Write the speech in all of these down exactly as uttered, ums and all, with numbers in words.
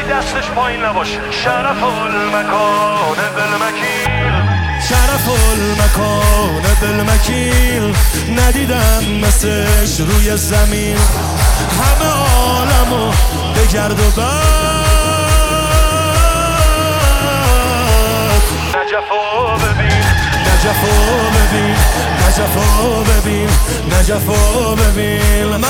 دستش پایین نباشه. شرف المکان بالمکیل، شرف المکان بالمکیل، ندیدم مثلش روی زمین. همه عالمو بگرد و بعد نجفو ببین، نجفو ببین، نجفو ببین، نجفو ببین. من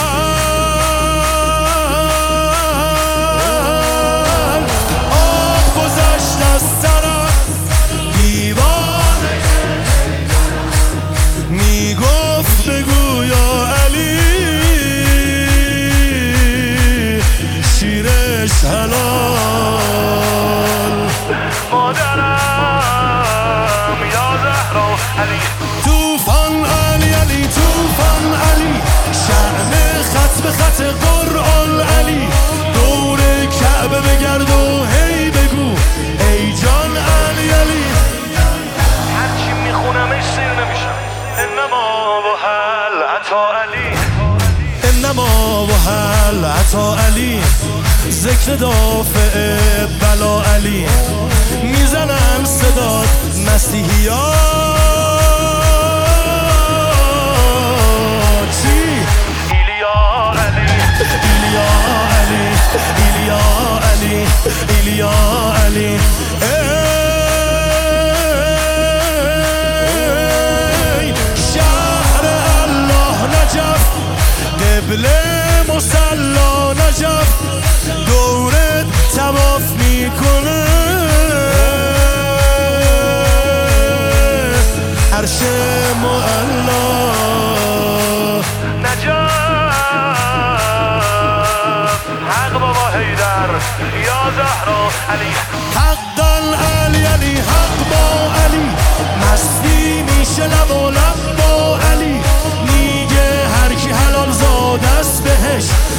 آب گذشت از سرم، دیوانه میگفت بگو یا علی، شیرش حلال. مادرم یا زهرا علی، توفان علی علی، توفان علی، شأن خط به خط قرآن علی. دور کعبه بگرد و هی بگو ای جان علی علی. هرچی میخونمش سیر نمیشم. انما و هل عطا علی، انما و هل عطا علی، ذکر دافع بلا علی. میزنم صدات مسیحیا، چی؟ ایلیا علی، ایلیا علی، ایلیا علی، ایلیا علی. ای شهر الله نجف، قبل مصلا نجف، دورت طواف میکنه عرش معلا. نجف حق بابا حیدر یا زهرا علی، حقا علی علی، حق با علی. مستی میشه لب و لب با علی. میگه هر کی حلال زاده است بهش،